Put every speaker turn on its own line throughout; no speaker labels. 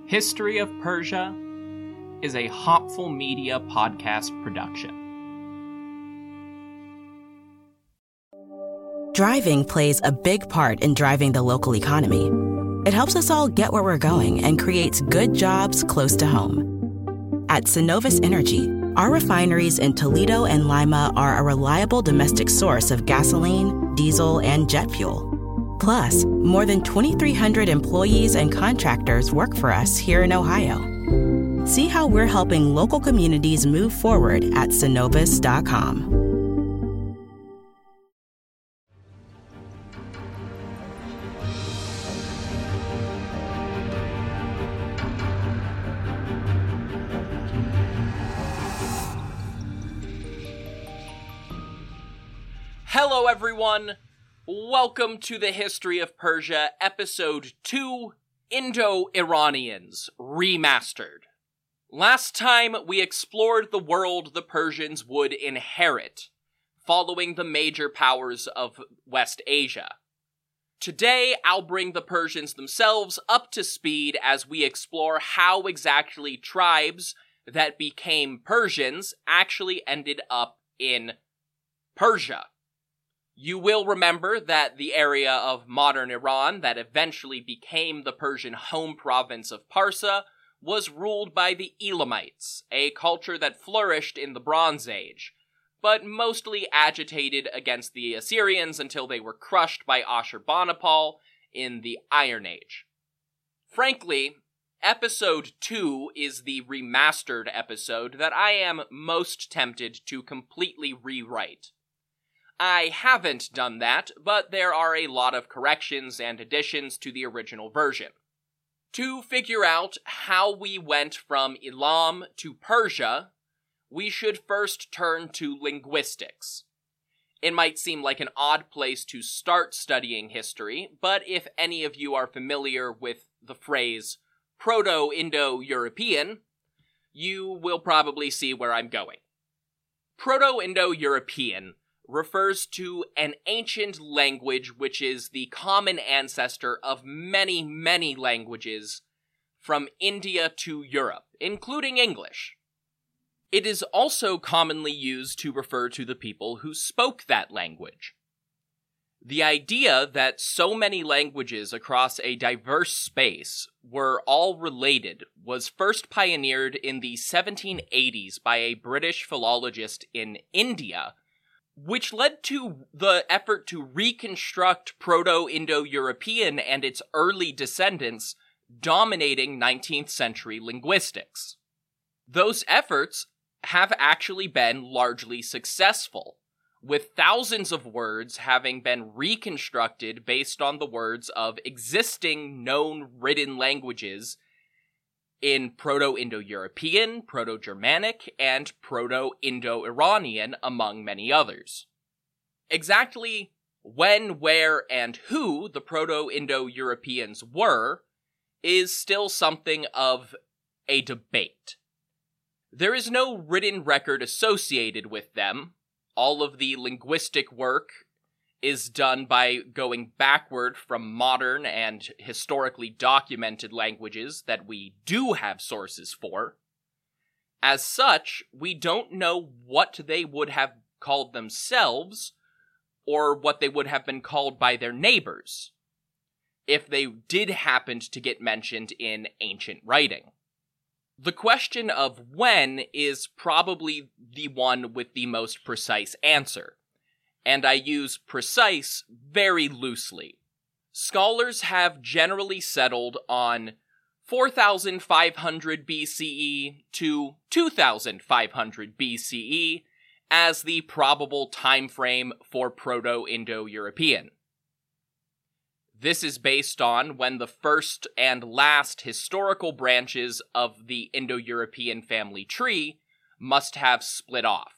History of Persia is a Hopful Media podcast production.
Driving plays a big part in driving the local economy. It helps us all get where we're going and creates good jobs close to home. At Cenovus Energy, our refineries in Toledo and Lima are a reliable domestic source of gasoline, diesel, and jet fuel. Plus, more than 2,300 employees and contractors work for us here in Ohio. See how we're helping local communities move forward at Cenovus.com.
Hello everyone! Welcome to the History of Persia, Episode 2, Indo-Iranians, Remastered. Last time, we explored the world the Persians would inherit, following the major powers of West Asia. Today, I'll bring the Persians themselves up to speed as we explore how exactly tribes that became Persians actually ended up in Persia. You will remember that the area of modern Iran that eventually became the Persian home province of Parsa was ruled by the Elamites, a culture that flourished in the Bronze Age, but mostly agitated against the Assyrians until they were crushed by Ashurbanipal in the Iron Age. Frankly, Episode 2 is the remastered episode that I am most tempted to completely rewrite. I haven't done that, but there are a lot of corrections and additions to the original version. To figure out how we went from Elam to Persia, we should first turn to linguistics. It might seem like an odd place to start studying history, but if any of you are familiar with the phrase Proto-Indo-European, you will probably see where I'm going. Proto-Indo-European refers to an ancient language which is the common ancestor of many, many languages from India to Europe, including English. It is also commonly used to refer to the people who spoke that language. The idea that so many languages across a diverse space were all related was first pioneered in the 1780s by a British philologist in India, which led to the effort to reconstruct Proto-Indo-European and its early descendants dominating 19th century linguistics. Those efforts have actually been largely successful, with thousands of words having been reconstructed based on the words of existing known written languages in Proto-Indo-European, Proto-Germanic, and Proto-Indo-Iranian, among many others. Exactly when, where, and who the Proto-Indo-Europeans were is still something of a debate. There is no written record associated with them. All of the linguistic work is done by going backward from modern and historically documented languages that we do have sources for. As such, we don't know what they would have called themselves, or what they would have been called by their neighbors, if they did happen to get mentioned in ancient writing. The question of when is probably the one with the most precise answer, and I use precise very loosely. Scholars have generally settled on 4,500 BCE to 2,500 BCE as the probable time frame for Proto-Indo-European. This is based on when the first and last historical branches of the Indo-European family tree must have split off.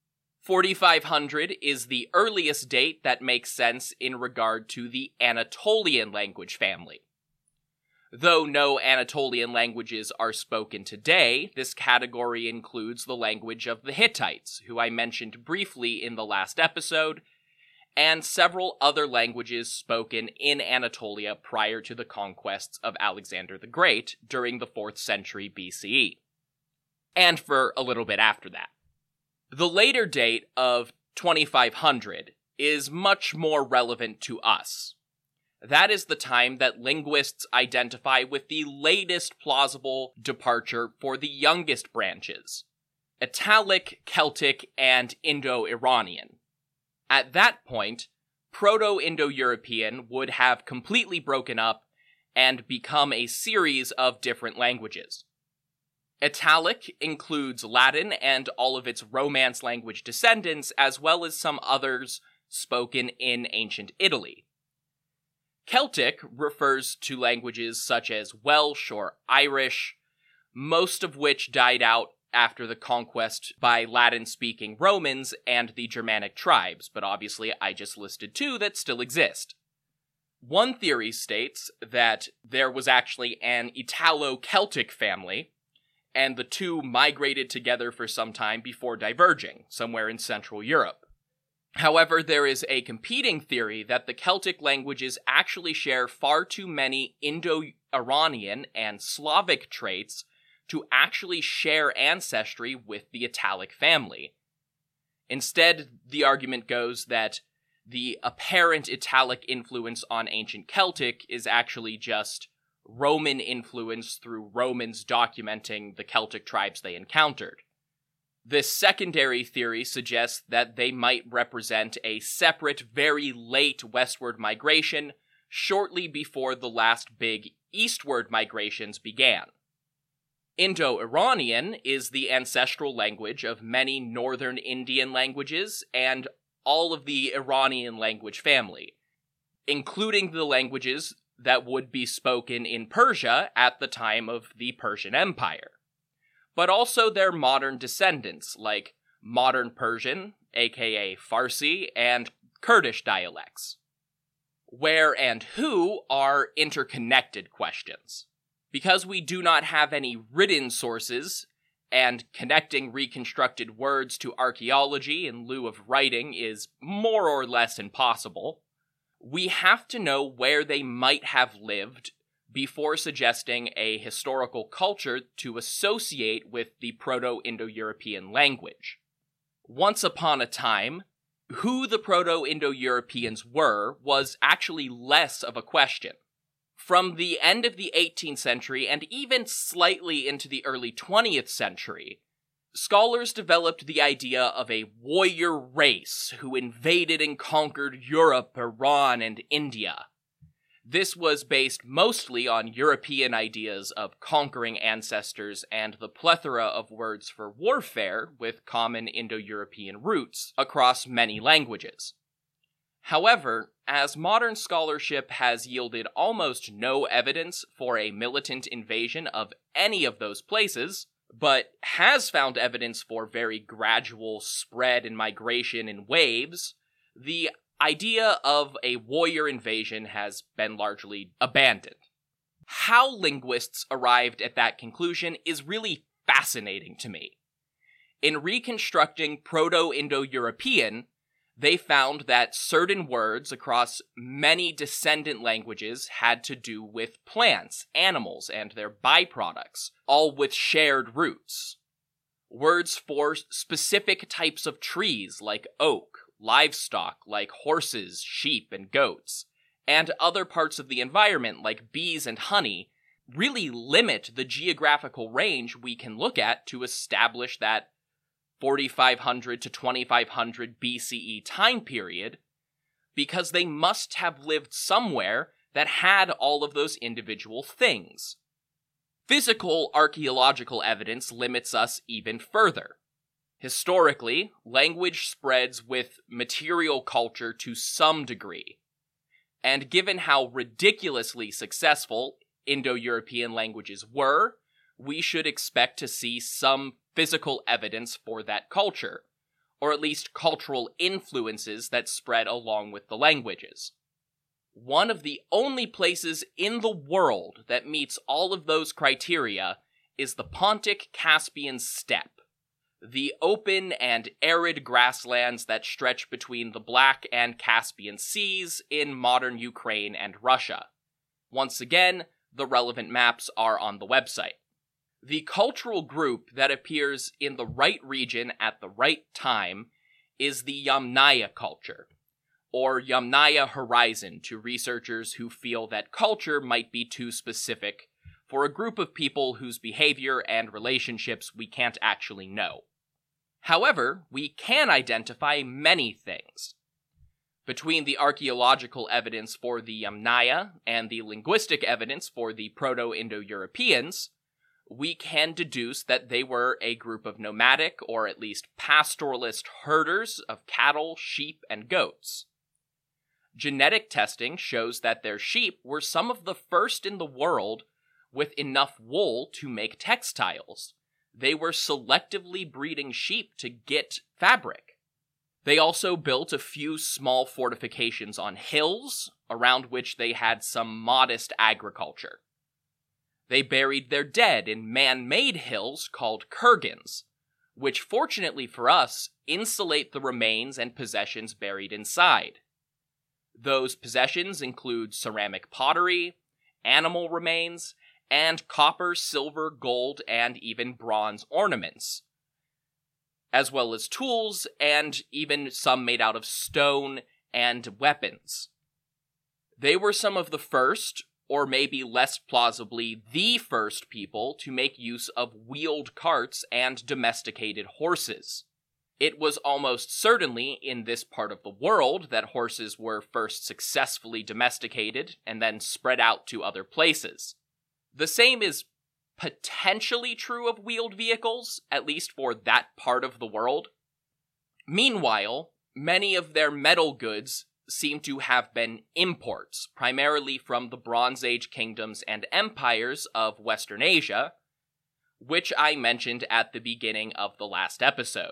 4,500 is the earliest date that makes sense in regard to the Anatolian language family. Though no Anatolian languages are spoken today, this category includes the language of the Hittites, who I mentioned briefly in the last episode, and several other languages spoken in Anatolia prior to the conquests of Alexander the Great during the 4th century BCE, and for a little bit after that. The later date of 2500 is much more relevant to us. That is the time that linguists identify with the latest plausible departure for the youngest branches: Italic, Celtic, and Indo-Iranian. At that point, Proto-Indo-European would have completely broken up and become a series of different languages. Italic includes Latin and all of its Romance language descendants, as well as some others spoken in ancient Italy. Celtic refers to languages such as Welsh or Irish, most of which died out after the conquest by Latin-speaking Romans and the Germanic tribes, but obviously I just listed 2 that still exist. One theory states that there was actually an Italo-Celtic family, and the 2 migrated together for some time before diverging, somewhere in Central Europe. However, there is a competing theory that the Celtic languages actually share far too many Indo-Iranian and Slavic traits to actually share ancestry with the Italic family. Instead, the argument goes that the apparent Italic influence on ancient Celtic is actually just Roman influence through Romans documenting the Celtic tribes they encountered. This secondary theory suggests that they might represent a separate, very late westward migration shortly before the last big eastward migrations began. Indo-Iranian is the ancestral language of many northern Indian languages and all of the Iranian language family, including the languages that would be spoken in Persia at the time of the Persian Empire, but also their modern descendants like Modern Persian, aka Farsi, and Kurdish dialects. Where and who are interconnected questions. Because we do not have any written sources, and connecting reconstructed words to archaeology in lieu of writing is more or less impossible, we have to know where they might have lived before suggesting a historical culture to associate with the Proto-Indo-European language. Once upon a time, who the Proto-Indo-Europeans were was actually less of a question. From the end of the 18th century and even slightly into the early 20th century, scholars developed the idea of a warrior race who invaded and conquered Europe, Iran, and India. This was based mostly on European ideas of conquering ancestors and the plethora of words for warfare with common Indo-European roots across many languages. However, as modern scholarship has yielded almost no evidence for a militant invasion of any of those places, but has found evidence for very gradual spread and migration in waves, the idea of a warrior invasion has been largely abandoned. How linguists arrived at that conclusion is really fascinating to me. In reconstructing Proto-Indo-European, they found that certain words across many descendant languages had to do with plants, animals, and their byproducts, all with shared roots. Words for specific types of trees like oak, livestock like horses, sheep, and goats, and other parts of the environment like bees and honey really limit the geographical range we can look at to establish that 4500 to 2500 BCE time period, because they must have lived somewhere that had all of those individual things. Physical archaeological evidence limits us even further. Historically, language spreads with material culture to some degree, and given how ridiculously successful Indo-European languages were, we should expect to see some physical evidence for that culture, or at least cultural influences that spread along with the languages. One of the only places in the world that meets all of those criteria is the Pontic-Caspian steppe, the open and arid grasslands that stretch between the Black and Caspian Seas in modern Ukraine and Russia. Once again, the relevant maps are on the website. The cultural group that appears in the right region at the right time is the Yamnaya culture, or Yamnaya Horizon to researchers who feel that culture might be too specific for a group of people whose behavior and relationships we can't actually know. However, we can identify many things. Between the archaeological evidence for the Yamnaya and the linguistic evidence for the Proto-Indo-Europeans, we can deduce that they were a group of nomadic, or at least pastoralist herders of cattle, sheep, and goats. Genetic testing shows that their sheep were some of the first in the world with enough wool to make textiles. They were selectively breeding sheep to get fabric. They also built a few small fortifications on hills, around which they had some modest agriculture. They buried their dead in man-made hills called kurgans, which fortunately for us insulate the remains and possessions buried inside. Those possessions include ceramic pottery, animal remains, and copper, silver, gold, and even bronze ornaments, as well as tools and even some made out of stone and weapons. They were some of the first, or maybe less plausibly the first people to make use of wheeled carts and domesticated horses. It was almost certainly in this part of the world that horses were first successfully domesticated and then spread out to other places. The same is potentially true of wheeled vehicles, at least for that part of the world. Meanwhile, many of their metal goods seem to have been imports, primarily from the Bronze Age kingdoms and empires of Western Asia, which I mentioned at the beginning of the last episode.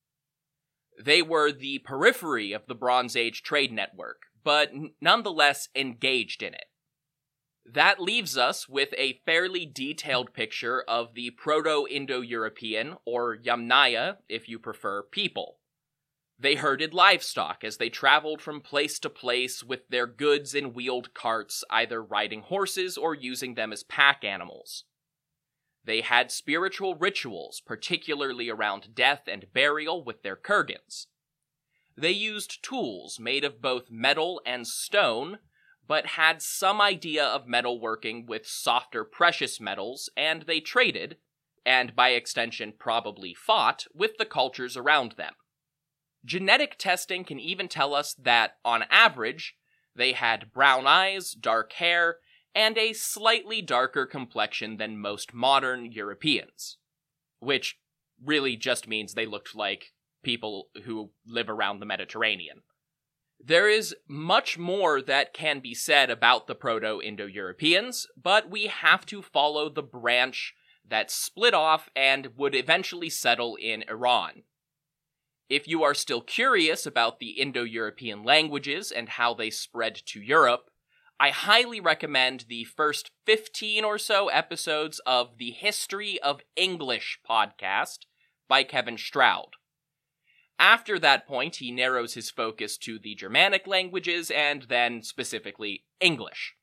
They were the periphery of the Bronze Age trade network, but nonetheless engaged in it. That leaves us with a fairly detailed picture of the Proto-Indo-European, or Yamnaya if you prefer, people. They herded livestock as they traveled from place to place with their goods in wheeled carts, either riding horses or using them as pack animals. They had spiritual rituals, particularly around death and burial with their kurgans. They used tools made of both metal and stone, but had some idea of metalworking with softer precious metals, and they traded, and by extension probably fought, with the cultures around them. Genetic testing can even tell us that, on average, they had brown eyes, dark hair, and a slightly darker complexion than most modern Europeans. Which really just means they looked like people who live around the Mediterranean. There is much more that can be said about the Proto-Indo-Europeans, but we have to follow the branch that split off and would eventually settle in Iran. If you are still curious about the Indo-European languages and how they spread to Europe, I highly recommend the first 15 or so episodes of the History of English podcast by Kevin Stroud. After that point, he narrows his focus to the Germanic languages and then specifically English.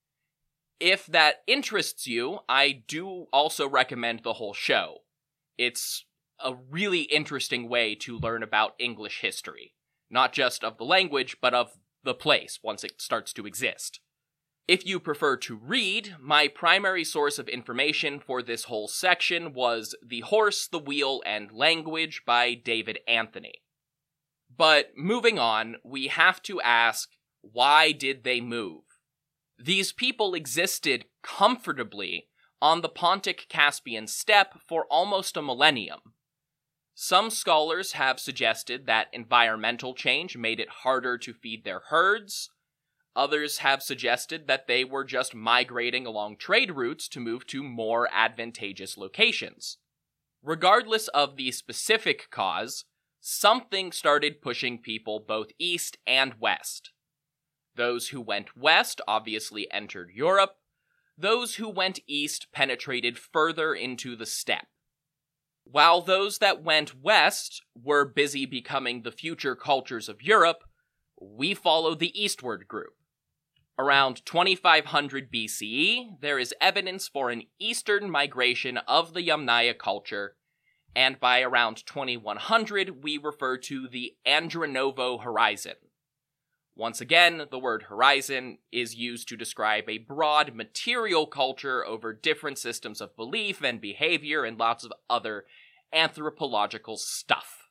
If that interests you, I do also recommend the whole show. It's a really interesting way to learn about English history, not just of the language, but of the place once it starts to exist. If you prefer to read, my primary source of information for this whole section was The Horse, the Wheel, and Language by David Anthony. But moving on, we have to ask, why did they move? These people existed comfortably on the Pontic-Caspian steppe for almost a millennium. Some scholars have suggested that environmental change made it harder to feed their herds. Others have suggested that they were just migrating along trade routes to move to more advantageous locations. Regardless of the specific cause, something started pushing people both east and west. Those who went west obviously entered Europe. Those who went east penetrated further into the steppe. While those that went west were busy becoming the future cultures of Europe, we follow the eastward group. Around 2500 BCE, there is evidence for an eastern migration of the Yamnaya culture, and by around 2100, we refer to the Andronovo horizon. Once again, the word horizon is used to describe a broad material culture over different systems of belief and behavior and lots of other anthropological stuff.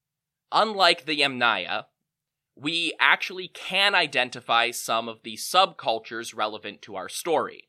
Unlike the Yamnaya, we actually can identify some of the subcultures relevant to our story.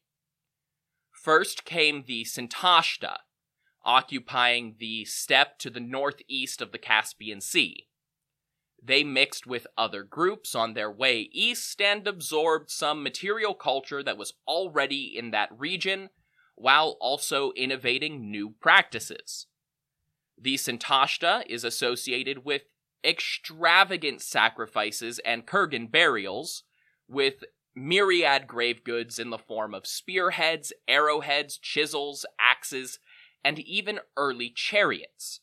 First came the Sintashta, occupying the steppe to the northeast of the Caspian Sea. They mixed with other groups on their way east and absorbed some material culture that was already in that region, while also innovating new practices. The Sintashta is associated with extravagant sacrifices and kurgan burials, with myriad grave goods in the form of spearheads, arrowheads, chisels, axes, and even early chariots.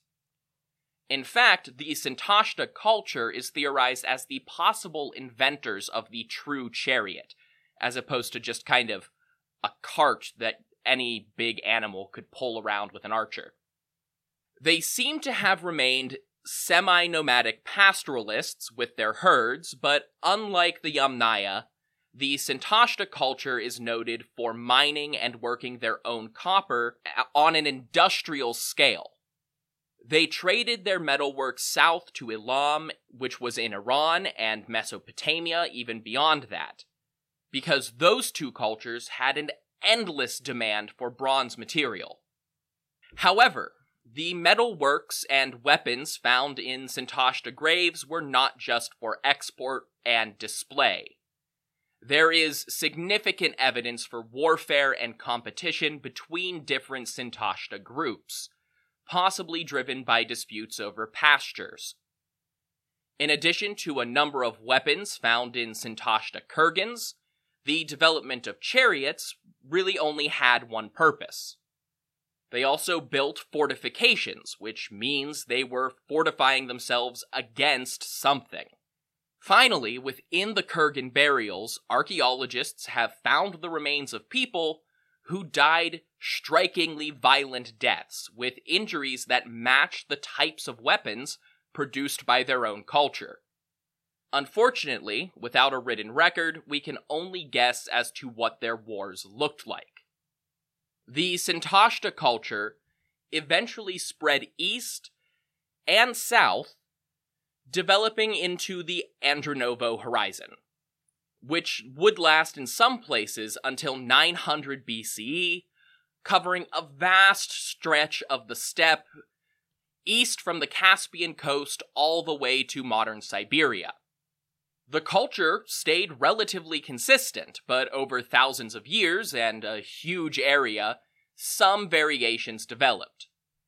In fact, the Sintashta culture is theorized as the possible inventors of the true chariot, as opposed to just kind of a cart that any big animal could pull around with an archer. They seem to have remained semi-nomadic pastoralists with their herds, but unlike the Yamnaya, the Sintashta culture is noted for mining and working their own copper on an industrial scale. They traded their metalwork south to Elam, which was in Iran, and Mesopotamia, even beyond that, because those two cultures had an endless demand for bronze material. However, the metalworks and weapons found in Sintashta graves were not just for export and display. There is significant evidence for warfare and competition between different Sintashta groups, possibly driven by disputes over pastures. In addition to a number of weapons found in Sintashta kurgans, the development of chariots really only had one purpose. They also built fortifications, which means they were fortifying themselves against something. Finally, within the kurgan burials, archaeologists have found the remains of people who died strikingly violent deaths, with injuries that match the types of weapons produced by their own culture. Unfortunately, without a written record, we can only guess as to what their wars looked like. The Sintashta culture eventually spread east and south, developing into the Andronovo horizon, which would last in some places until 900 BCE, covering a vast stretch of the steppe east from the Caspian coast all the way to modern Siberia. The culture stayed relatively consistent, but over thousands of years and a huge area, some variations developed.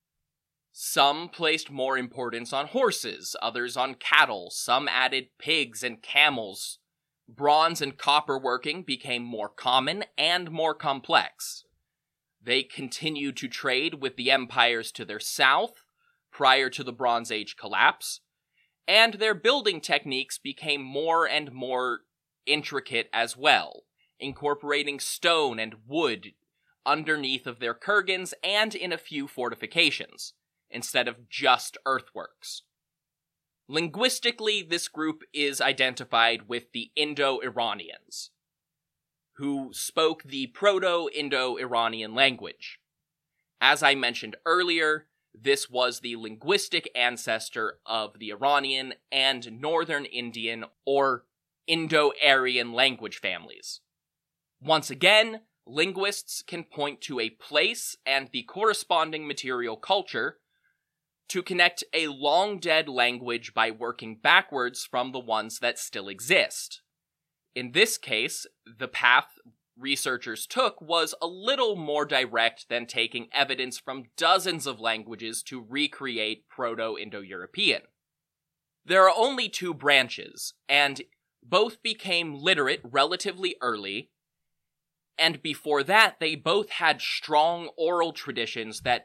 Some placed more importance on horses, others on cattle, some added pigs and camels. Bronze and copper working became more common and more complex. They continued to trade with the empires to their south prior to the Bronze Age collapse, and their building techniques became more and more intricate as well, incorporating stone and wood underneath of their kurgans and in a few fortifications, instead of just earthworks. Linguistically, this group is identified with the Indo-Iranians, who spoke the Proto-Indo-Iranian language. As I mentioned earlier, this was the linguistic ancestor of the Iranian and Northern Indian or Indo-Aryan language families. Once again, linguists can point to a place and the corresponding material culture to connect a long-dead language by working backwards from the ones that still exist. In this case, the path researchers took was a little more direct than taking evidence from dozens of languages to recreate Proto-Indo-European. There are only two branches, and both became literate relatively early, and before that they both had strong oral traditions that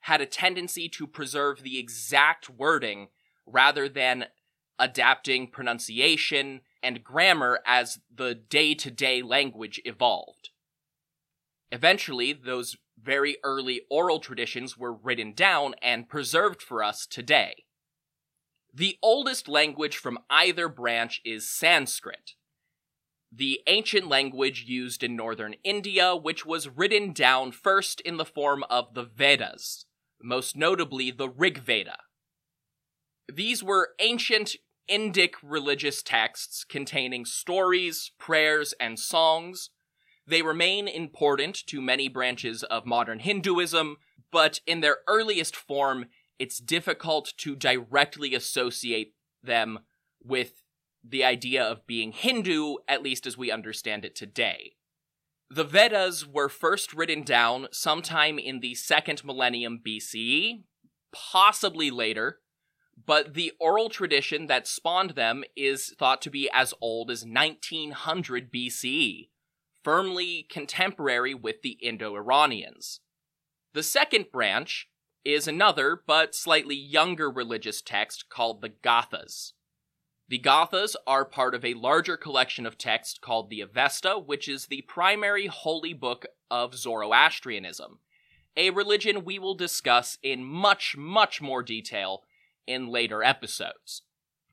had a tendency to preserve the exact wording rather than adapting pronunciation and grammar as the day-to-day language evolved. Eventually, those very early oral traditions were written down and preserved for us today. The oldest language from either branch is Sanskrit, the ancient language used in northern India, which was written down first in the form of the Vedas, most notably the Rig Veda. These were ancient Indic religious texts containing stories, prayers, and songs. They remain important to many branches of modern Hinduism, but in their earliest form, it's difficult to directly associate them with the idea of being Hindu, at least as we understand it today. The Vedas were first written down sometime in the 2nd millennium BCE, possibly later, but the oral tradition that spawned them is thought to be as old as 1900 BCE, firmly contemporary with the Indo-Iranians. The second branch is another, but slightly younger religious text called the Gathas. The Gathas are part of a larger collection of texts called the Avesta, which is the primary holy book of Zoroastrianism, a religion we will discuss in much, much more detail in later episodes.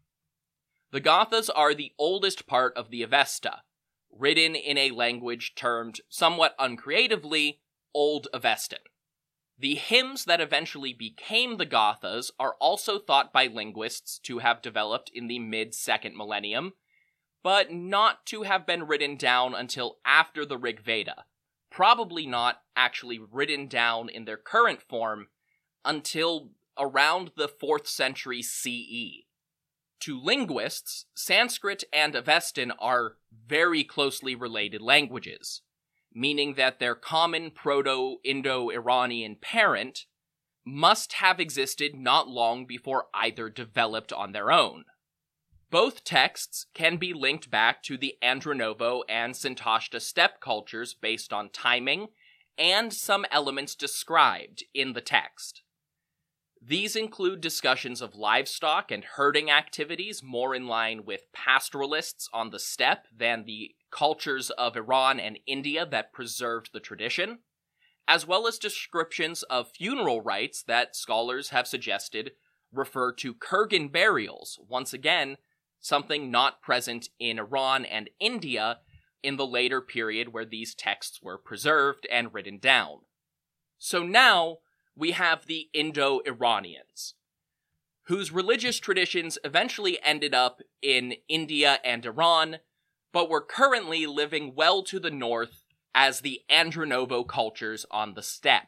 The Gathas are the oldest part of the Avesta, written in a language termed, somewhat uncreatively, Old Avestan. The hymns that eventually became the Gathas are also thought by linguists to have developed in the mid-2nd millennium, but not to have been written down until after the Rig Veda, probably not actually written down in their current form until around the 4th century CE. To linguists, Sanskrit and Avestan are very closely related languages, meaning that their common Proto-Indo-Iranian parent must have existed not long before either developed on their own. Both texts can be linked back to the Andronovo and Santashta steppe cultures based on timing and some elements described in the text. These include discussions of livestock and herding activities more in line with pastoralists on the steppe than the cultures of Iran and India that preserved the tradition, as well as descriptions of funeral rites that scholars have suggested refer to kurgan burials, once again, something not present in Iran and India in the later period where these texts were preserved and written down. So now, we have the Indo-Iranians, whose religious traditions eventually ended up in India and Iran, but were currently living well to the north as the Andronovo cultures on the steppe.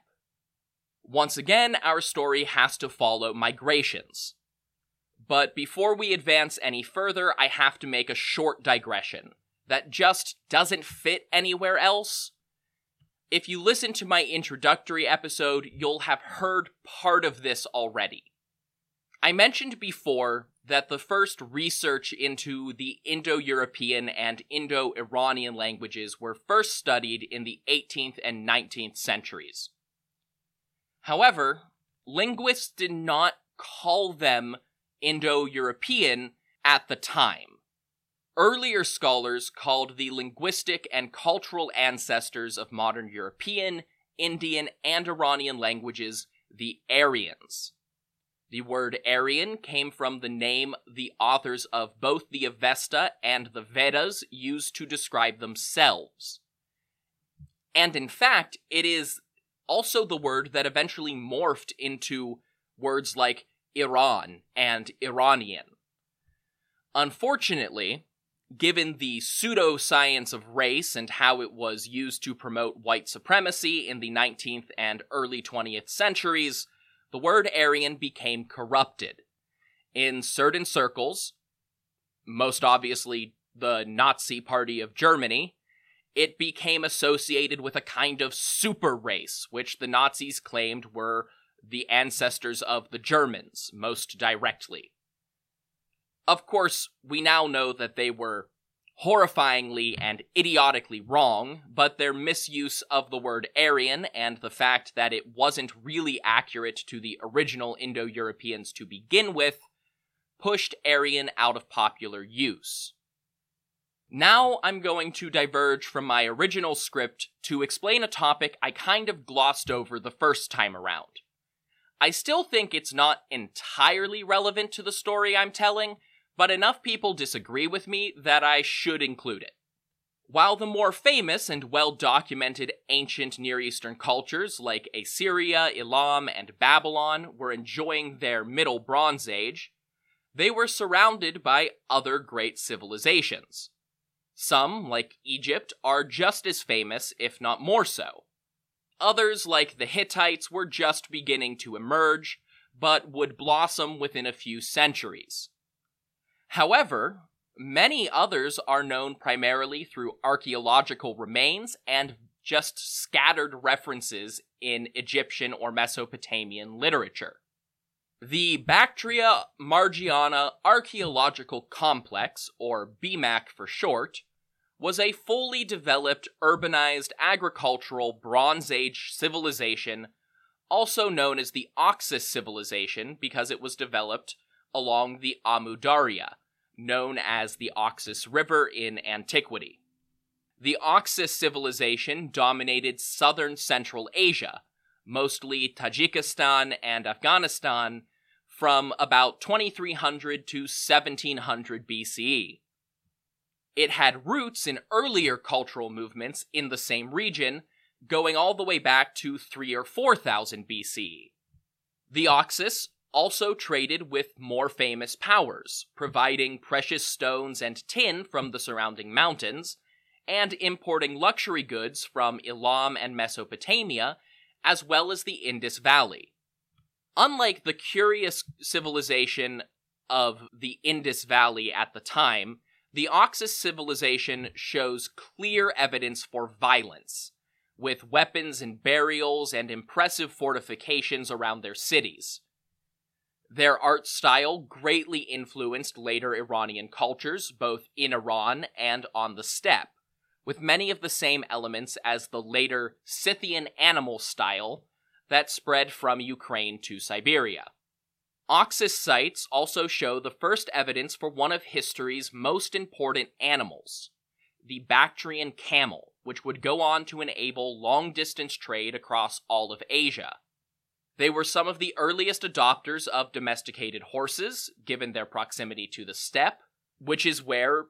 Once again, our story has to follow migrations. But before we advance any further, I have to make a short digression that just doesn't fit anywhere else. If you listen to my introductory episode, you'll have heard part of this already. I mentioned before that the first research into the Indo-European and Indo-Iranian languages were first studied in the 18th and 19th centuries. However, linguists did not call them Indo-European at the time. Earlier scholars called the linguistic and cultural ancestors of modern European, Indian, and Iranian languages the Aryans. The word Aryan came from the name the authors of both the Avesta and the Vedas used to describe themselves. And in fact, it is also the word that eventually morphed into words like Iran and Iranian. Unfortunately, given the pseudoscience of race and how it was used to promote white supremacy in the 19th and early 20th centuries, the word Aryan became corrupted. In certain circles, most obviously the Nazi Party of Germany, it became associated with a kind of super race, which the Nazis claimed were the ancestors of the Germans, most directly. Of course, we now know that they were horrifyingly and idiotically wrong, but their misuse of the word Aryan and the fact that it wasn't really accurate to the original Indo-Europeans to begin with pushed Aryan out of popular use. Now I'm going to diverge from my original script to explain a topic I kind of glossed over the first time around. I still think it's not entirely relevant to the story I'm telling, but enough people disagree with me that I should include it. While the more famous and well-documented ancient Near Eastern cultures like Assyria, Elam, and Babylon were enjoying their Middle Bronze Age, they were surrounded by other great civilizations. Some, like Egypt, are just as famous, if not more so. Others, like the Hittites, were just beginning to emerge, but would blossom within a few centuries. However, many others are known primarily through archaeological remains and just scattered references in Egyptian or Mesopotamian literature. The Bactria Margiana Archaeological Complex, or BMAC for short, was a fully developed urbanized agricultural Bronze Age civilization, also known as the Oxus civilization because it was developed along the Amu Darya, known as the Oxus River in antiquity. The Oxus civilization dominated southern Central Asia, mostly Tajikistan and Afghanistan, from about 2300 to 1700 BCE. It had roots in earlier cultural movements in the same region, going all the way back to 3,000 or 4,000 BCE. The Oxus also traded with more famous powers, providing precious stones and tin from the surrounding mountains, and importing luxury goods from Elam and Mesopotamia, as well as the Indus Valley. Unlike the curious civilization of the Indus Valley at the time, the Oxus civilization shows clear evidence for violence, with weapons and burials and impressive fortifications around their cities. Their art style greatly influenced later Iranian cultures, both in Iran and on the steppe, with many of the same elements as the later Scythian animal style that spread from Ukraine to Siberia. Oxus sites also show the first evidence for one of history's most important animals, the Bactrian camel, which would go on to enable long-distance trade across all of Asia. They were some of the earliest adopters of domesticated horses, given their proximity to the steppe, which is where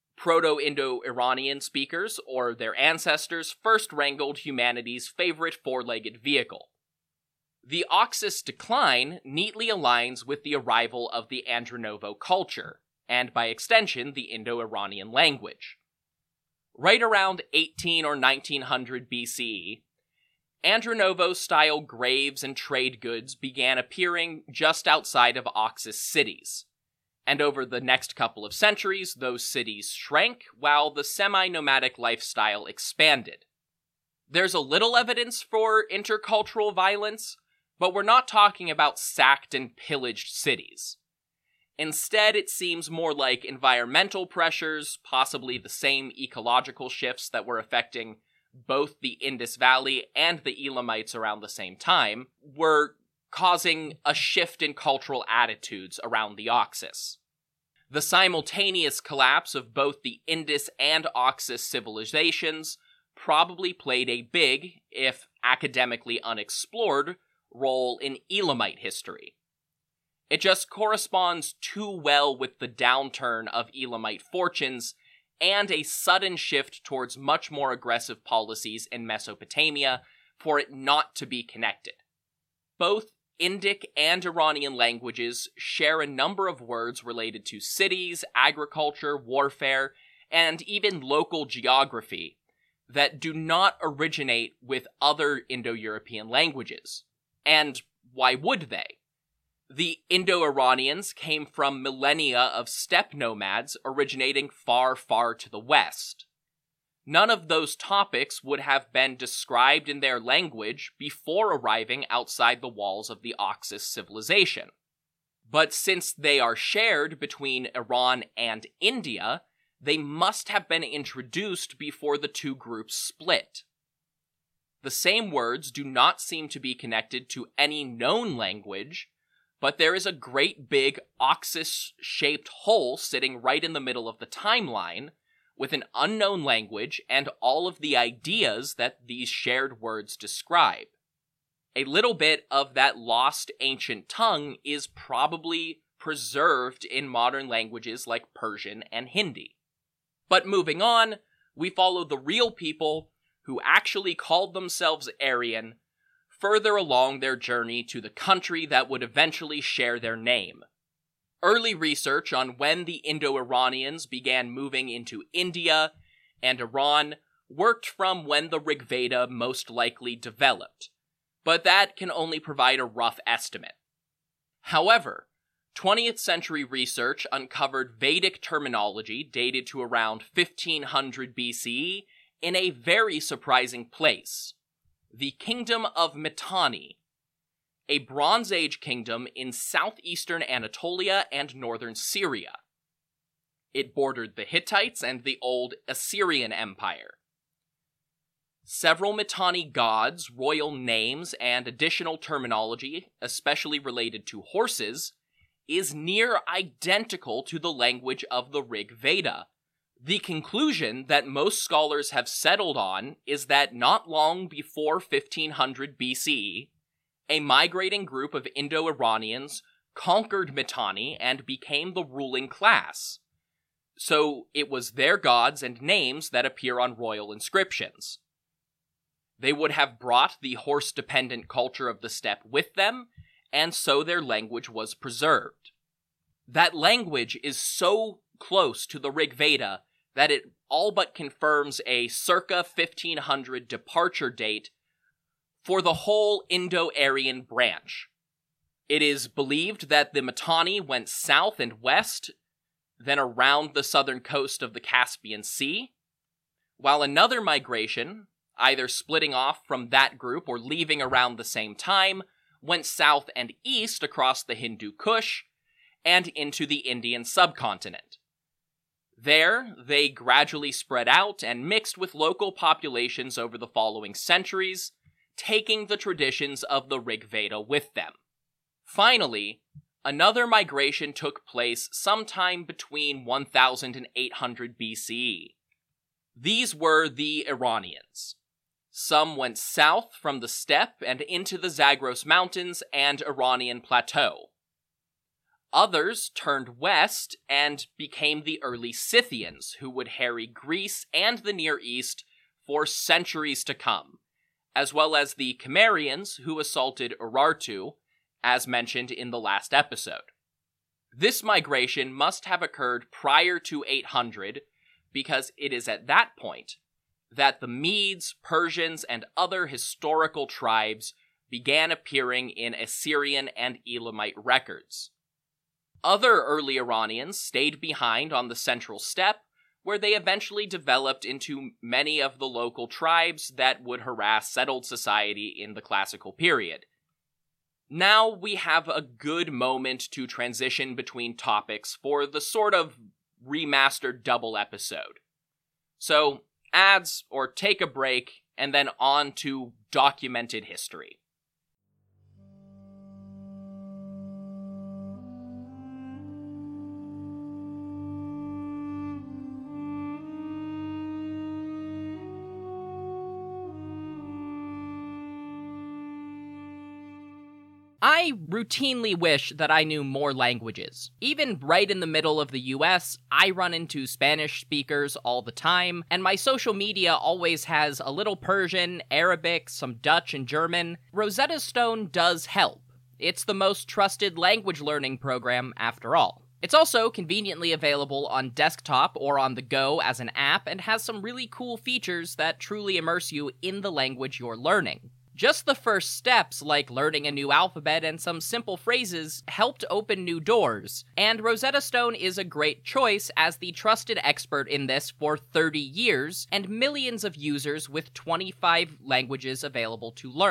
Proto-Indo-Iranian speakers, or their ancestors, first wrangled humanity's favorite four-legged vehicle. The Oxus decline neatly aligns with the arrival of the Andronovo culture, and by extension, the Indo-Iranian language. Right around 18 or 1900 BCE, Andronovo-style graves and trade goods began appearing just outside of Oxus cities, and over the next couple of centuries, those cities shrank while the semi-nomadic lifestyle expanded. There's a little evidence for intercultural violence, but we're not talking about sacked and pillaged cities. Instead, it seems more like environmental pressures, possibly the same ecological shifts that were affecting both the Indus Valley and the Elamites around the same time, were causing a shift in cultural attitudes around the Oxus. The simultaneous collapse of both the Indus and Oxus civilizations probably played a big, if academically unexplored, role in Elamite history. It just corresponds too well with the downturn of Elamite fortunes and a sudden shift towards much more aggressive policies in Mesopotamia for it not to be connected. Both Indic and Iranian languages share a number of words related to cities, agriculture, warfare, and even local geography that do not originate with other Indo-European languages. And why would they? The Indo-Iranians came from millennia of steppe nomads originating far, far to the west. None of those topics would have been described in their language before arriving outside the walls of the Oxus civilization. But since they are shared between Iran and India, they must have been introduced before the two groups split. The same words do not seem to be connected to any known language, but there is a great big Oxus-shaped hole sitting right in the middle of the timeline, with an unknown language and all of the ideas that these shared words describe. A little bit of that lost ancient tongue is probably preserved in modern languages like Persian and Hindi. But moving on, we follow the real people who actually called themselves Aryan further along their journey to the country that would eventually share their name. Early research on when the Indo-Iranians began moving into India and Iran worked from when the Rig Veda most likely developed, but that can only provide a rough estimate. However, 20th century research uncovered Vedic terminology dated to around 1500 BCE in a very surprising place: the Kingdom of Mitanni, a Bronze Age kingdom in southeastern Anatolia and northern Syria. It bordered the Hittites and the old Assyrian Empire. Several Mitanni gods, royal names, and additional terminology, especially related to horses, is near identical to the language of the Rig Veda. The conclusion that most scholars have settled on is that not long before 1500 BCE, a migrating group of Indo-Iranians conquered Mitanni and became the ruling class. So it was their gods and names that appear on royal inscriptions. They would have brought the horse-dependent culture of the steppe with them, and so their language was preserved. That language is so close to the Rig Veda that it all but confirms a circa 1500 departure date for the whole Indo-Aryan branch. It is believed that the Mitanni went south and west, then around the southern coast of the Caspian Sea, while another migration, either splitting off from that group or leaving around the same time, went south and east across the Hindu Kush and into the Indian subcontinent. There, they gradually spread out and mixed with local populations over the following centuries, taking the traditions of the Rig Veda with them. Finally, another migration took place sometime between 1000 and 800 BCE. These were the Iranians. Some went south from the steppe and into the Zagros Mountains and Iranian Plateau. Others turned west and became the early Scythians, who would harry Greece and the Near East for centuries to come, as well as the Cimmerians, who assaulted Urartu, as mentioned in the last episode. This migration must have occurred prior to 800, because it is at that point that the Medes, Persians, and other historical tribes began appearing in Assyrian and Elamite records. Other early Iranians stayed behind on the central steppe, where they eventually developed into many of the local tribes that would harass settled society in the classical period. Now we have a good moment to transition between topics for the sort of remastered double episode. So, ads, or take a break, and then on to documented history. I routinely wish that I knew more languages. Even right in the middle of the US, I run into Spanish speakers all the time, and my social media always has a little Persian, Arabic, some Dutch, and German. Rosetta Stone does help. It's the most trusted language learning program after all. It's also conveniently available on desktop or on the go as an app, and has some really cool features that truly immerse you in the language you're learning. Just the first steps, like learning a new alphabet and some simple phrases, helped open new doors, and Rosetta Stone is a great choice as the trusted expert in this for 30 years, and millions of users with 25 languages available to learn.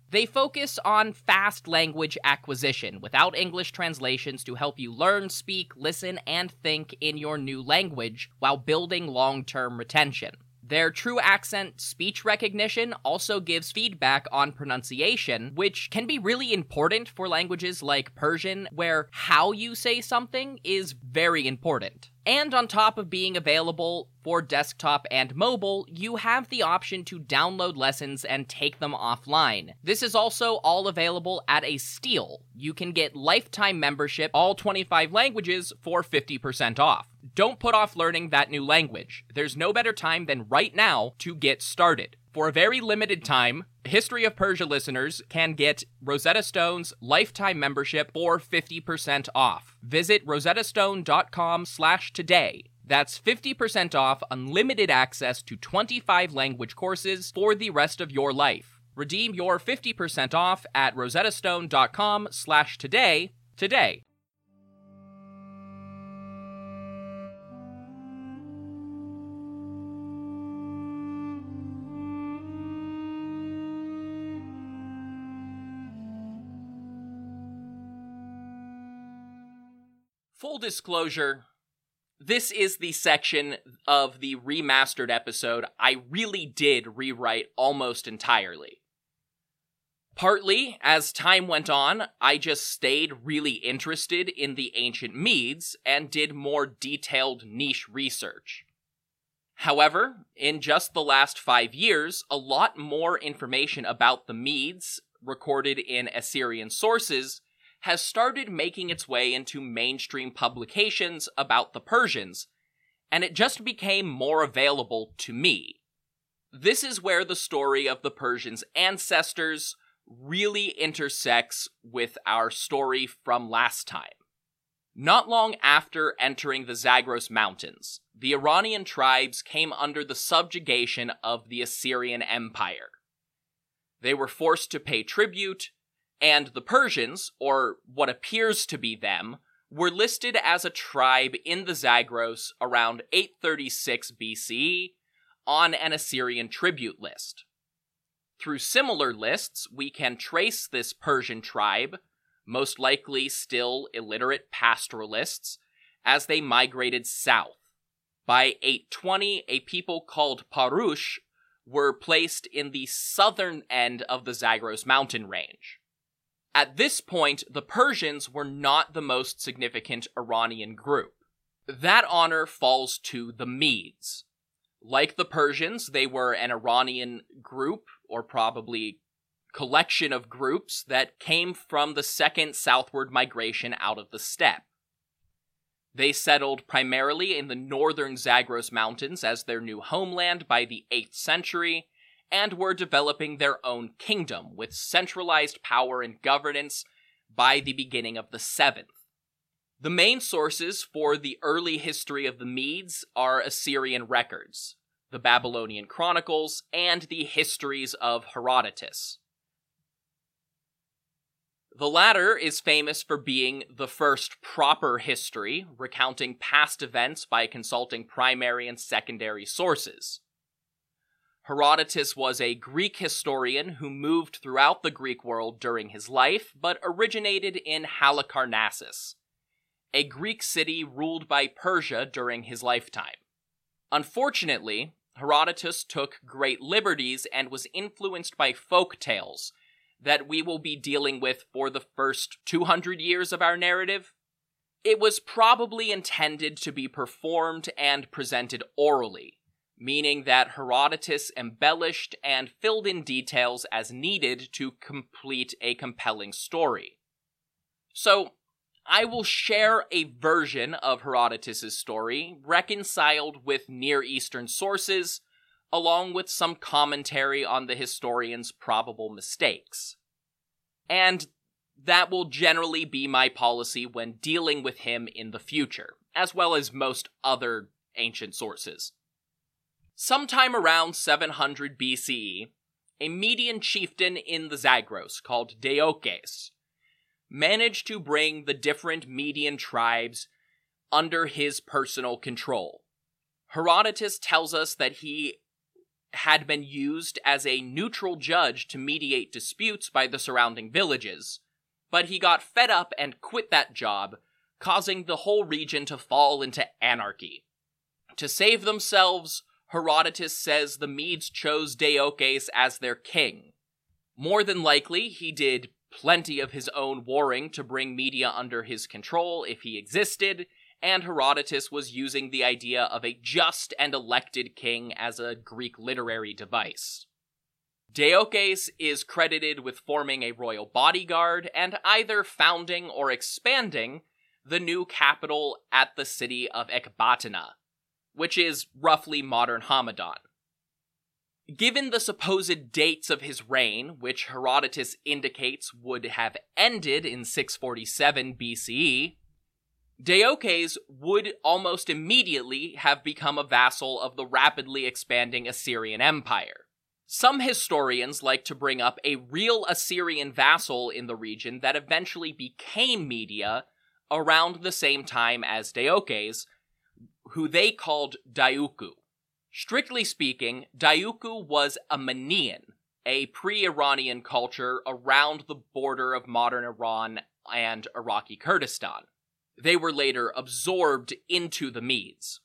They focus on fast language acquisition without English translations to help you learn, speak, listen, and think in your new language while building long-term retention. Their true accent speech recognition also gives feedback on pronunciation, which can be really important for languages like Persian, where how you say something is very important. And on top of being available for desktop and mobile, you have the option to download lessons and take them offline. This is also all available at a steal. You can get lifetime membership, all 25 languages, for 50% off. Don't put off learning that new language. There's no better time than right now to get started. For a very limited time, History of Persia listeners can get Rosetta Stone's lifetime membership for 50% off. Visit rosettastone.com/today. That's 50% off unlimited access to 25 language courses for the rest of your life. Redeem your 50% off at rosettastone.com/today today. Full disclosure, this is the section of the remastered episode I really did rewrite almost entirely. Partly, as time went on, I just stayed really interested in the ancient Medes and did more detailed niche research. However, in just the last 5 years, a lot more information about the Medes, recorded in Assyrian sources, has started making its way into mainstream publications about the Persians, and it just became more available to me. This is where the story of the Persians' ancestors really intersects with our story from last time. Not long after entering the Zagros Mountains, the Iranian tribes came under the subjugation of the Assyrian Empire. They were forced to pay tribute, and the Persians, or what appears to be them, were listed as a tribe in the Zagros around 836 BCE on an Assyrian tribute list. Through similar lists, we can trace this Persian tribe, most likely still illiterate pastoralists, as they migrated south. By 820, a people called Parush were placed in the southern end of the Zagros mountain range. At this point, the Persians were not the most significant Iranian group. That honor falls to the Medes. Like the Persians, they were an Iranian group, or probably collection of groups, that came from the second southward migration out of the steppe. They settled primarily in the northern Zagros Mountains as their new homeland by the 8th century, and were developing their own kingdom with centralized power and governance by the beginning of the 7th. The main sources for the early history of the Medes are Assyrian records, the Babylonian Chronicles, and the histories of Herodotus. The latter is famous for being the first proper history, recounting past events by consulting primary and secondary sources. Herodotus was a Greek historian who moved throughout the Greek world during his life, but originated in Halicarnassus, a Greek city ruled by Persia during his lifetime. Unfortunately, Herodotus took great liberties and was influenced by folk tales that we will be dealing with for the first 200 years of our narrative. It was probably intended to be performed and presented orally, meaning that Herodotus embellished and filled in details as needed to complete a compelling story. So, I will share a version of Herodotus' story, reconciled with Near Eastern sources, along with some commentary on the historian's probable mistakes. And that will generally be my policy when dealing with him in the future, as well as most other ancient sources. Sometime around 700 BCE, a Median chieftain in the Zagros called Deokes managed to bring the different Median tribes under his personal control. Herodotus tells us that he had been used as a neutral judge to mediate disputes by the surrounding villages, but he got fed up and quit that job, causing the whole region to fall into anarchy. To save themselves, Herodotus says the Medes chose Deioces as their king. More than likely, he did plenty of his own warring to bring Media under his control if he existed, and Herodotus was using the idea of a just and elected king as a Greek literary device. Deioces is credited with forming a royal bodyguard and either founding or expanding the new capital at the city of Ecbatana, which is roughly modern Hamadan. Given the supposed dates of his reign, which Herodotus indicates would have ended in 647 BCE, Deioces would almost immediately have become a vassal of the rapidly expanding Assyrian Empire. Some historians like to bring up a real Assyrian vassal in the region that eventually became Media around the same time as Deioces, who they called Diuku. Strictly speaking, Diuku was a Manian, a pre-Iranian culture around the border of modern Iran and Iraqi Kurdistan. They were later absorbed into the Medes.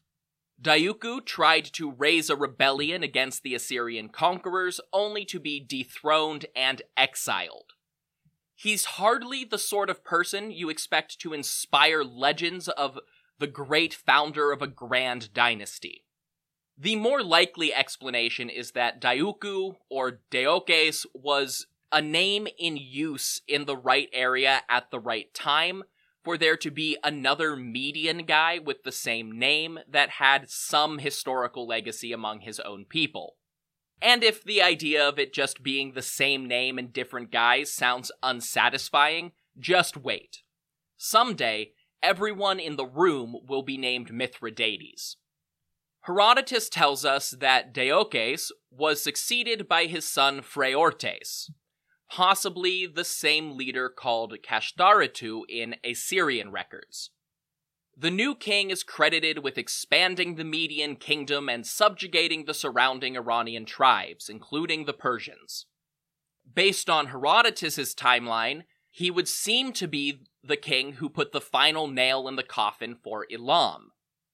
Diuku tried to raise a rebellion against the Assyrian conquerors, only to be dethroned and exiled. He's hardly the sort of person you expect to inspire legends of the great founder of a grand dynasty. The more likely explanation is that Diuku, or Deioces, was a name in use in the right area at the right time for there to be another Median guy with the same name that had some historical legacy among his own people. And if the idea of it just being the same name and different guys sounds unsatisfying, just wait. Someday, everyone in the room will be named Mithridates. Herodotus tells us that Deioces was succeeded by his son Phraortes, possibly the same leader called Kashtaritu in Assyrian records. The new king is credited with expanding the Median kingdom and subjugating the surrounding Iranian tribes, including the Persians. Based on Herodotus' timeline, he would seem to be the king who put the final nail in the coffin for Elam.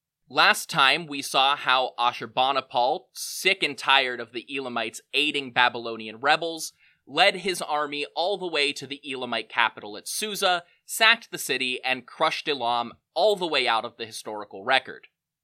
Last time, we saw how Ashurbanipal, sick and tired of the Elamites aiding Babylonian rebels, led his army all the way to the Elamite capital at Susa, sacked the city, and crushed Elam all the way out of the historical record.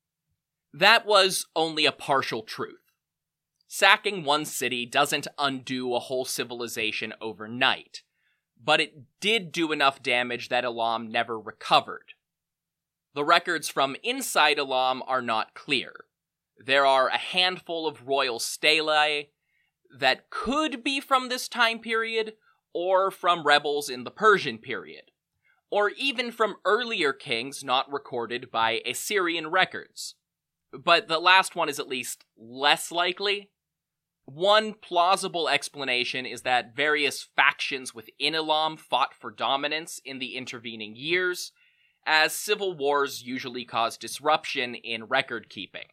That was only a partial truth. Sacking one city doesn't undo a whole civilization overnight, but it did do enough damage that Elam never recovered. The records from inside Elam are not clear. There are a handful of royal stelae that could be from this time period, or from rebels in the Persian period, or even from earlier kings not recorded by Assyrian records. But the last one is at least less likely. One plausible explanation is that various factions within Elam fought for dominance in the intervening years, as civil wars usually cause disruption in record keeping.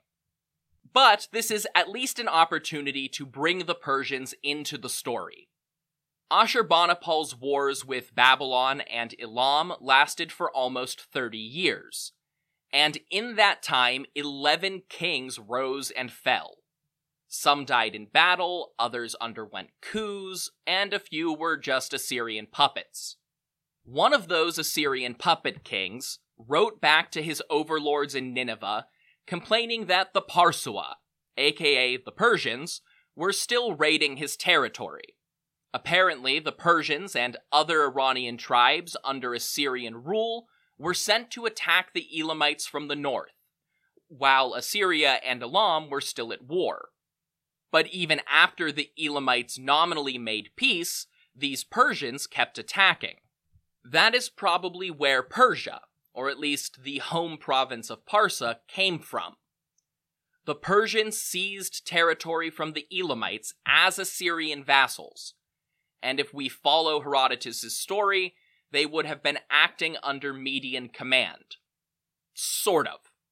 But this is at least an opportunity to bring the Persians into the story. Ashurbanipal's wars with Babylon and Elam lasted for almost 30 years, and in that time 11 kings rose and fell. Some died in battle, others underwent coups, and a few were just Assyrian puppets. One of those Assyrian puppet kings wrote back to his overlords in Nineveh, complaining that the Parsua, aka the Persians, were still raiding his territory. Apparently, the Persians and other Iranian tribes under Assyrian rule were sent to attack the Elamites from the north, while Assyria and Elam were still at war. But even after the Elamites nominally made peace, these Persians kept attacking. That is probably where Persia, or at least the home province of Parsa, came from. The Persians seized territory from the Elamites as Assyrian vassals, and if we follow Herodotus' story, they would have been acting under Median command. Sort of.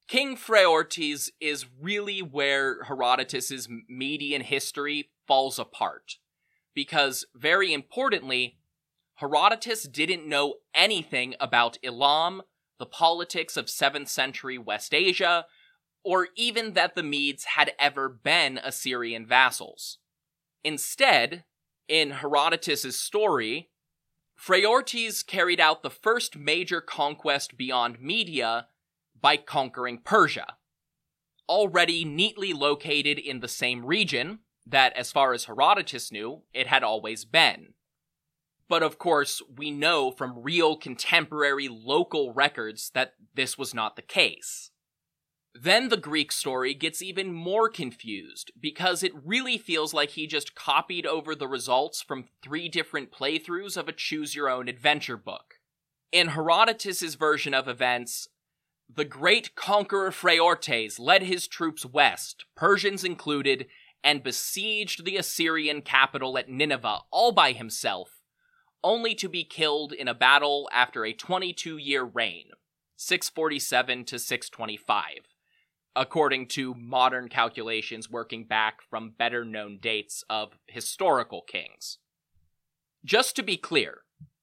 King Phraortes is really where Herodotus's Median history falls apart. Because, very importantly, Herodotus didn't know anything about Elam, the politics of 7th century West Asia, or even that the Medes had ever been Assyrian vassals. Instead, in Herodotus's story, Phraortes carried out the first major conquest beyond Media by conquering Persia, already neatly located in the same region that, as far as Herodotus knew, it had always been. But of course, we know from real contemporary local records that this was not the case. Then the Greek story gets even more confused, because it really feels like he just copied over the results from 3 different playthroughs of a choose-your-own-adventure book. In Herodotus's version of events, the great conqueror Phraortes led his troops west, Persians included, and besieged the Assyrian capital at Nineveh all by himself, only to be killed in a battle after a 22-year reign, 647 to 625, according to modern calculations working back from better-known dates of historical kings. Just to be clear,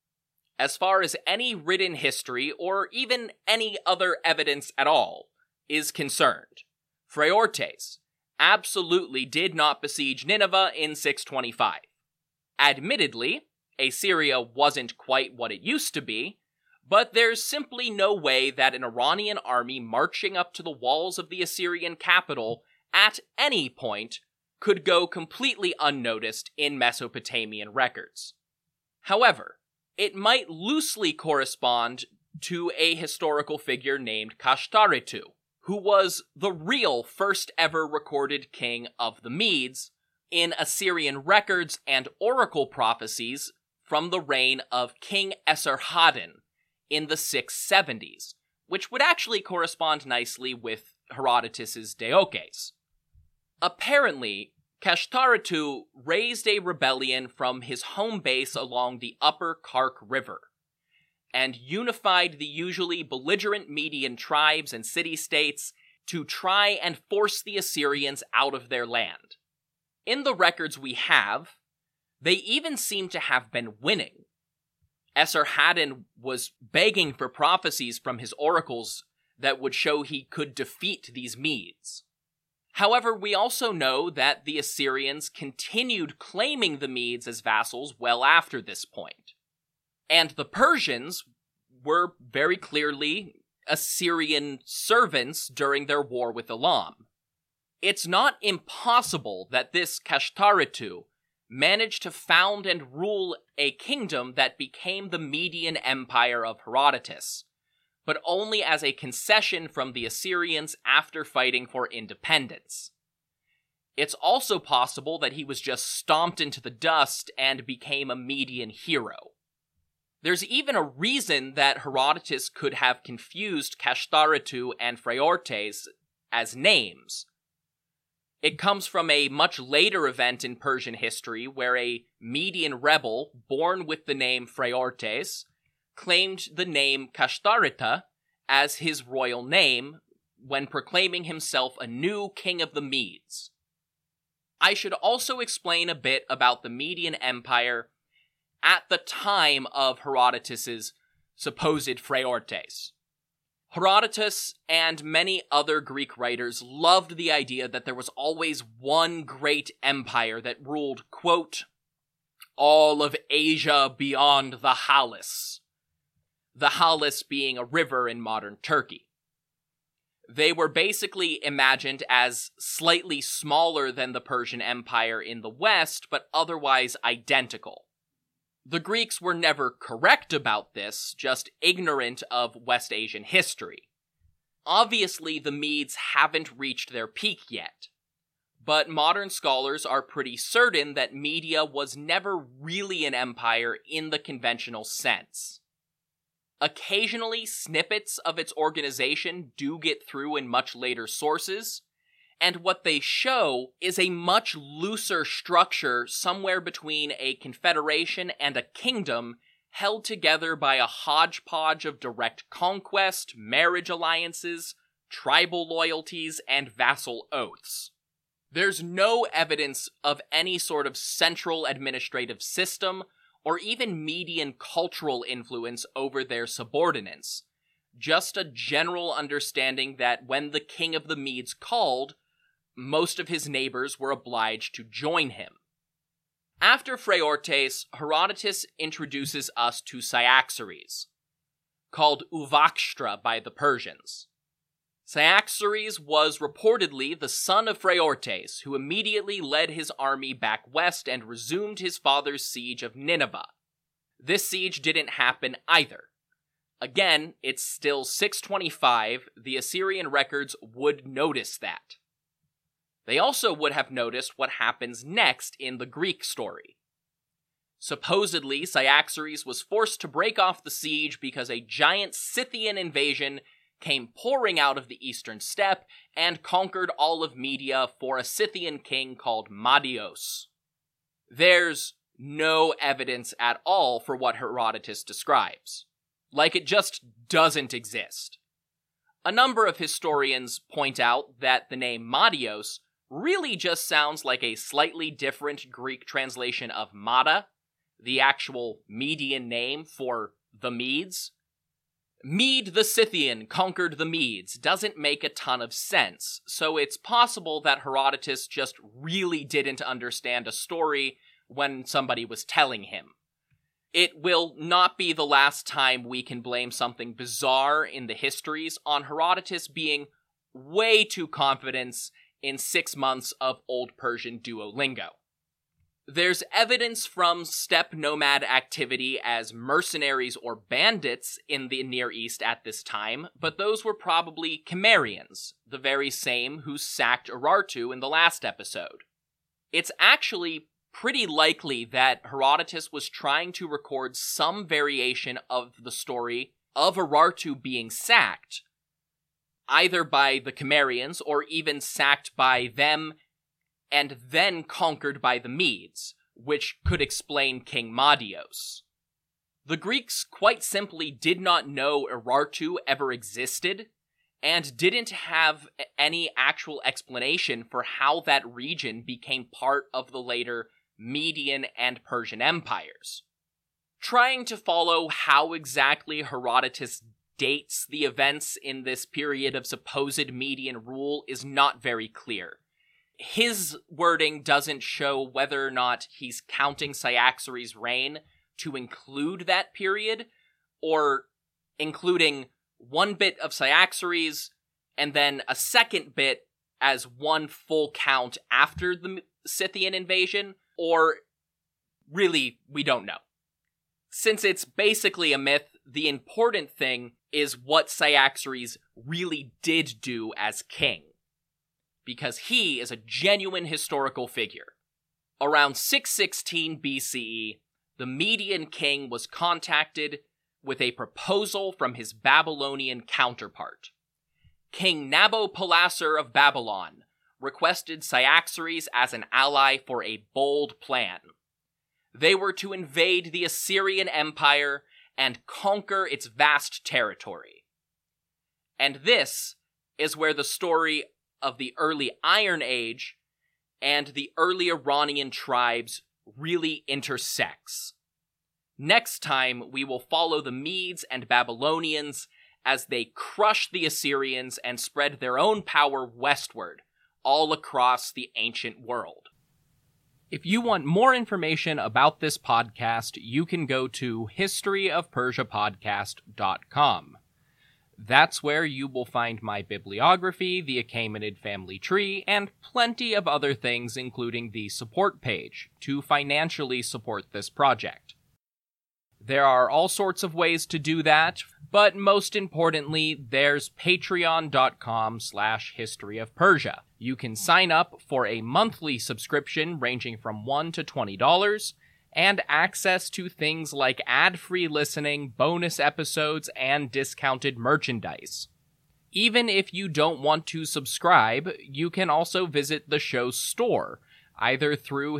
as far as any written history, or even any other evidence at all, is concerned, Phraortes absolutely did not besiege Nineveh in 625. Admittedly, Assyria wasn't quite what it used to be, but there's simply no way that an Iranian army marching up to the walls of the Assyrian capital at any point could go completely unnoticed in Mesopotamian records. However, it might loosely correspond to a historical figure named Kashtaretu, who was the real first ever recorded king of the Medes in Assyrian records and oracle prophecies from the reign of King Esarhaddon in the 670s, which would actually correspond nicely with Herodotus's Deokes. Apparently, Kashtaretu raised a rebellion from his home base along the upper Kark River, and unified the usually belligerent Median tribes and city-states to try and force the Assyrians out of their land. In the records we have, they even seem to have been winning. Esarhaddon was begging for prophecies from his oracles that would show he could defeat these Medes. However, we also know that the Assyrians continued claiming the Medes as vassals well after this point. And the Persians were very clearly Assyrian servants during their war with Elam. It's not impossible that this Kashtaretu managed to found and rule a kingdom that became the Median Empire of Herodotus, but only as a concession from the Assyrians after fighting for independence. It's also possible that he was just stomped into the dust and became a Median hero. There's even a reason that Herodotus could have confused Kashtaretu and Phraortes as names. It comes from a much later event in Persian history where a Median rebel born with the name Phraortes claimed the name Kashtareta as his royal name when proclaiming himself a new king of the Medes. I should also explain a bit about the Median Empire at the time of Herodotus's supposed Phraortes. Herodotus and many other Greek writers loved the idea that there was always one great empire that ruled, quote, all of Asia beyond the Halys. The Halys being a river in modern Turkey. They were basically imagined as slightly smaller than the Persian Empire in the West, but otherwise identical. The Greeks were never correct about this, just ignorant of West Asian history. Obviously, the Medes haven't reached their peak yet, but modern scholars are pretty certain that Media was never really an empire in the conventional sense. Occasionally, snippets of its organization do get through in much later sources, and what they show is a much looser structure somewhere between a confederation and a kingdom held together by a hodgepodge of direct conquest, marriage alliances, tribal loyalties, and vassal oaths. There's no evidence of any sort of central administrative system or even Median cultural influence over their subordinates. Just a general understanding that when the king of the Medes called, most of his neighbors were obliged to join him. After Phraortes, Herodotus introduces us to Cyaxares, called Uvashtra by the Persians. Cyaxares was reportedly the son of Phraortes, who immediately led his army back west and resumed his father's siege of Nineveh. This siege didn't happen either. Again, it's still 625, the Assyrian records would notice that. They also would have noticed what happens next in the Greek story. Supposedly, Cyaxares was forced to break off the siege because a giant Scythian invasion came pouring out of the eastern steppe and conquered all of Media for a Scythian king called Madios. There's no evidence at all for what Herodotus describes. Like, it just doesn't exist. A number of historians point out that the name Madios really just sounds like a slightly different Greek translation of Mada, the actual Median name for the Medes. Mede the Scythian conquered the Medes doesn't make a ton of sense, so it's possible that Herodotus just really didn't understand a story when somebody was telling him. It will not be the last time we can blame something bizarre in the histories on Herodotus being way too confident in 6 months of Old Persian Duolingo. There's evidence from steppe nomad activity as mercenaries or bandits in the Near East at this time, but those were probably Cimmerians, the very same who sacked Urartu in the last episode. It's actually pretty likely that Herodotus was trying to record some variation of the story of Urartu being sacked, either by the Cimmerians or even sacked by them and then conquered by the Medes, which could explain King Madios. The Greeks quite simply did not know Urartu ever existed, and didn't have any actual explanation for how that region became part of the later Median and Persian empires. Trying to follow how exactly Herodotus dates the events in this period of supposed Median rule is not very clear. His wording doesn't show whether or not he's counting Cyaxares' reign to include that period, or including one bit of Cyaxares and then a second bit as one full count after the Scythian invasion, or really, we don't know. Since it's basically a myth, the important thing is what Cyaxares really did do as king, because he is a genuine historical figure. Around 616 BCE, the Median king was contacted with a proposal from his Babylonian counterpart. King Nabopolassar of Babylon requested Cyaxares as an ally for a bold plan. They were to invade the Assyrian Empire and conquer its vast territory. And this is where the story of the early Iron Age and the early Iranian tribes really intersects. Next time, we will follow the Medes and Babylonians as they crush the Assyrians and spread their own power westward, all across the ancient world. If you want more information about this podcast, you can go to historyofpersiapodcast.com. That's where you will find my bibliography, the Achaemenid family tree, and plenty of other things, including the support page, to financially support this project. There are all sorts of ways to do that, but most importantly, there's patreon.com/historyofpersia. You can sign up for a monthly subscription ranging from $1 to $20, and access to things like ad-free listening, bonus episodes, and discounted merchandise. Even if you don't want to subscribe, you can also visit the show's store, either through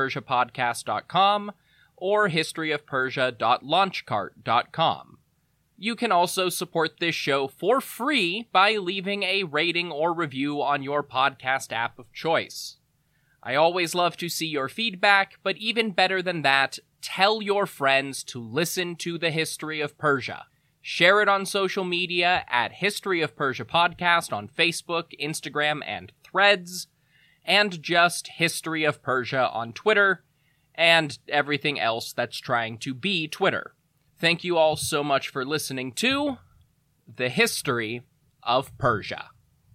historyofpersiapodcast.com or historyofpersia.launchcart.com. You can also support this show for free by leaving a rating or review on your podcast app of choice. I always love to see your feedback, but even better than that, tell your friends to listen to the History of Persia. Share it on social media at History of Persia Podcast on Facebook, Instagram, and Threads, and just History of Persia on Twitter, and everything else that's trying to be Twitter. Thank you all so much for listening to The History of Persia.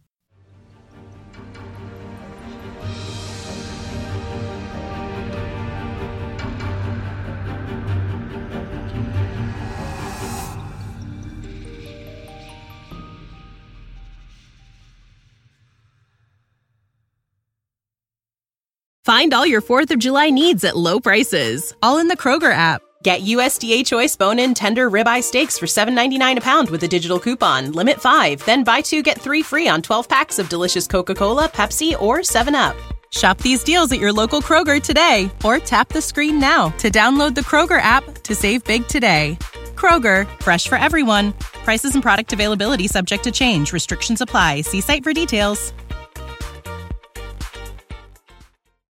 Find all your 4th of July needs at low prices, all in the Kroger app. Get USDA Choice bone-in tender ribeye steaks for $7.99 a pound with a digital coupon. Limit 5, then buy 2, get 3 free on 12 packs of delicious Coca-Cola, Pepsi, or 7-Up. Shop these deals at your local Kroger today, or tap the screen now to download the Kroger app to save big today. Kroger, fresh for everyone. Prices and product availability subject to change. Restrictions apply. See site for details.